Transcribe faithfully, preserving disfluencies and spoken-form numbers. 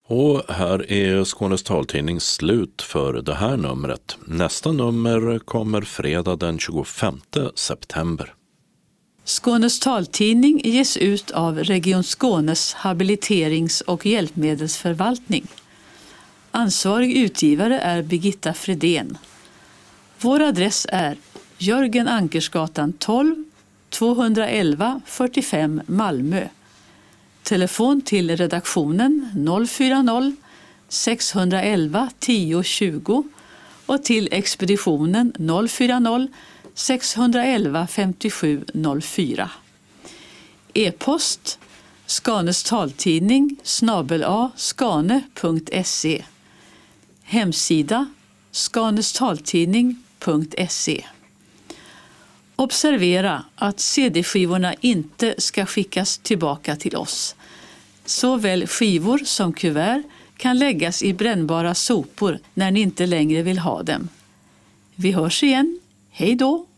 Och här är Skånes taltidning slut för det här numret. Nästa nummer kommer fredag den tjugofemte september. Skånes taltidning ges ut av Region Skånes habiliterings- och hjälpmedelsförvaltning. Ansvarig utgivare är Birgitta Fredén. Vår adress är Jörgen Ankersgatan tolv, tvåhundraelva fyrtiofem Malmö. Telefon till redaktionen noll fyra noll, sex ett ett tio tjugo och till expeditionen noll fyra noll, sex ett ett fem sju noll fyra. E-post Skanes taltidning snabel a skane punkt se. Hemsida skanestaltidning punkt se. Observera att cd-skivorna inte ska skickas tillbaka till oss. Såväl skivor som kuvert kan läggas i brännbara sopor när ni inte längre vill ha dem. Vi hörs igen. Hej då!